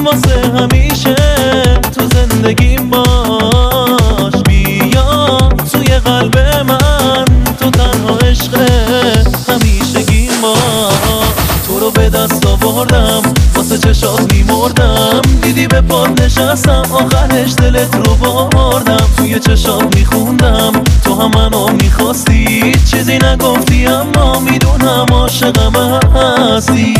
واسه همیشه تو زندگیم باش. بیا توی قلب من، تو تنها عشق همیشگیم باش. تو رو به دست آوردم، واسه چشات میمردم. دیدی به پات نشستم، آخرش دلت رو بردم. توی چشات میخوندم تو هم منو میخواستی. چیزی نگفتی اما میدونم عاشقم هستی.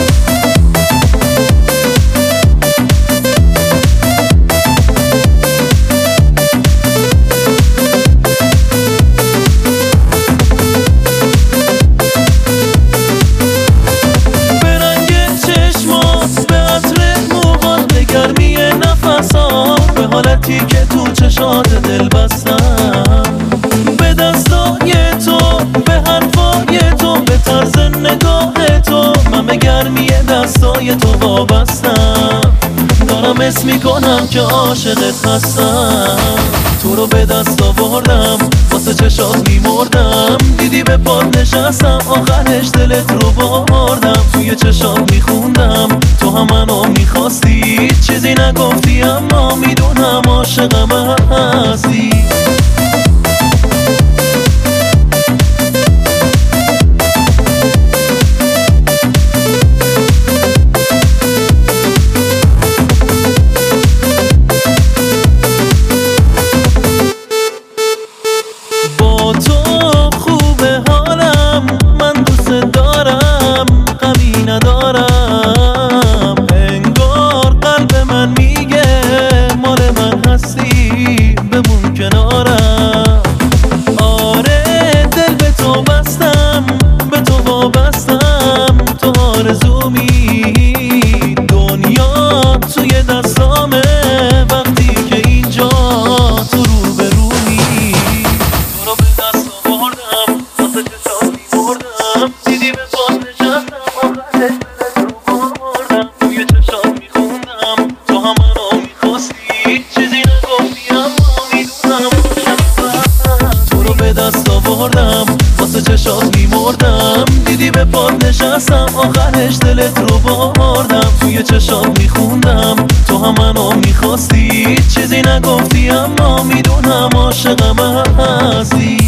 به حالتی که تو چشات دل بستم، به دستای تو، به حرفای تو، به طرز نگاه تو، من به گرمی دستای تو وابستم. دارم اسم میکنم که عاشقت هستم. تو رو به دست آوردم، واسه چشات میمردم. دیدی به پات نشستم، آخرش دلت رو بردم. توی چشات میخوندم تو هم منو میخواستی. چیزی نگفتی اما میدونم عاشقم هستی. با تو خوبه حالم، من دوست دارم، غمی ندارم. انگار قلب من میگه مال من هستی، بمون کنارم. آره دل به تو بستم، به تو وابستم. تو آرزومی، دنیا توی دستامه. وقتی که اینجا تو روبرومی، تو رو به دست آوردم، واسه چشات میمردم. دیدی به پات نشستم، آخرش دلت رو بردم. توی چشات میخوندم تو هم منو میخواستی. چیزی نگفتی اما میدونم عاشقم. تو رو به دست آوردم، واسه چشات میمردم. دیدی به پات نشستم، آخرش دلت رو بردم. توی چشات میخوندم تو هم منو میخواستی. چیزی نگفتی اما میدونم عاشقم هستی.